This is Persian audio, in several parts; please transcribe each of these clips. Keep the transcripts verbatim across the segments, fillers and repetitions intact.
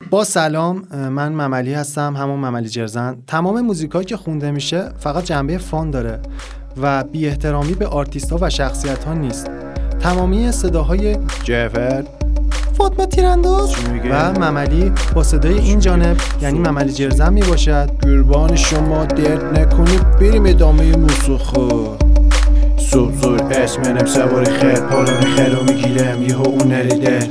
با سلام، من مملی هستم، همون مملی جرزن. تمام موزیکایی که خونده میشه فقط جنبه فان داره و بی احترامی به آرتیست ها و شخصیت ها نیست. تمامی صداهای جعفر، فاطمه تیرانداز و مملی با صدای این جانب یعنی مملی جرزن می باشد. قربان شما درد نکنید، بریم ادامه موسیقی. صبح زور اسمنم سوار خیر، پالان خیرو میگیرم یهو اون نریده،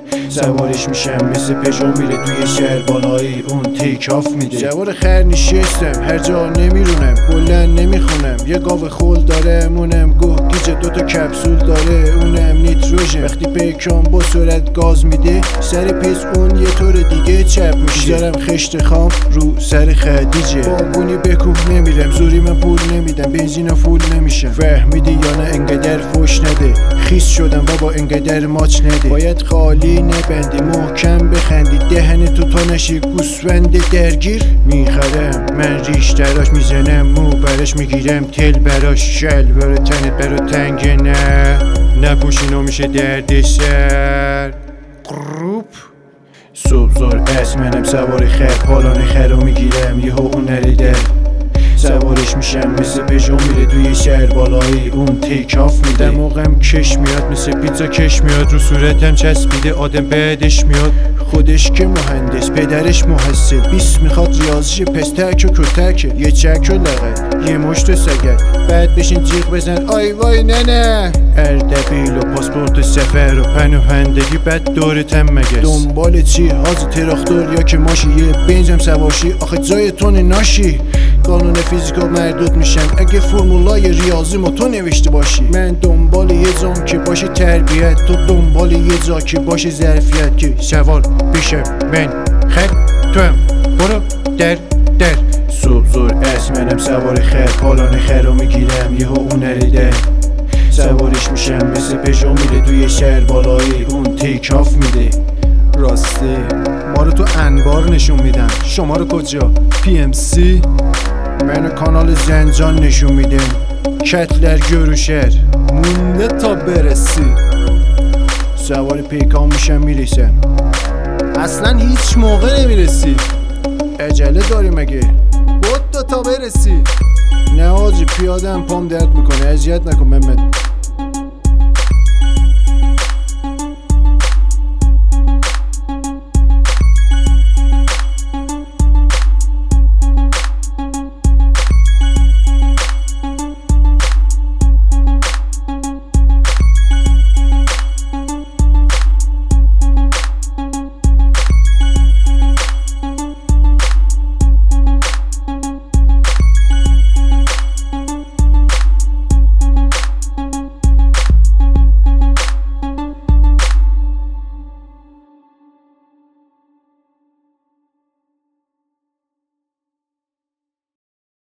سوارش میشم مثل پژو میره توی شهر، بالایی اون تیک آف میده. سوار خیر نشستم هر جا نمیرونم، بلند نمیخونم، یه گاو خول داره مونم، گوه گیجه دوتا کپسول داره اونم نیتروژن. وقتی پیکان با سرعت گاز میده، سر پیس اون یه طور دیگه چپ میشه. زرم خشت خام رو سر خدیجه، باگونی بکوه نمیرم، زوری من پول نمیدم، بنزین فول نمیشم. فهمیدی یا نه؟ انقدر فوش نده، خیس شدم بابا انقدر ماچ نده. باید خالی بندی محکم بخندی، دهن تو تا نشی گوسفند درگیر. میخرم من ریش دراش، میزنم مو براش، میگیرم تل براش. شل برو تنت برو تنگ نه نپوشینو میشه درد سر. قروب صبح زور اسمنم سوار خیر، پالان خیرو میگیرم یهو اون نریده، سوارش میشم مثل پژو میره توی شهر، بالایی اون تیک آف میده. دماغم کش میاد مثل پیتزا کش میاد، رو صورتم چسبیده آدم بعدش میاد. خودش که مهندس پدرش محصل، بیست میخواد ریاضیش، پس تک و کتکه، یه چک و لغت یه مشت سگت، بعد بشین جیغ بزن آی وای نه نه. اردبیل و پاسپورت سفر و پناهندگی، بعد دورتم مگس. دنبال چی؟ حاضر تراختور یا که ماشی، یه بنزم سواشی آخه جای تون ناشی. قانون فیزیکا مردود میشم اگه فرمولای ریاضی ما تو نوشته باشی. من دنبال یه جام که باشه تربیت، تو دنبال یه جا که باشه ظرفیت، که سوار بشم من خیر تو هم برو در در. صبح زور اسمنم سوار خیر، پالان خیرو میگیرم یهو اون نریده، سوارش میشم مثل پژو میره توی شهر، بالایی اون تیک آف میده. راستی ما رو تو انبار نشون میدن، شما رو کجا؟ پی ام سی؟ منو کانال زنجان نشون میدن، کتلر گروشر مونده تا برسی. سوار پیکان میشم میرسم، اصلا هیچ موقع نمیرسی. عجله داری مگه؟ بود تا برسی. نه آجی پیادم پام درد میکنه، اذیت نکن محمد.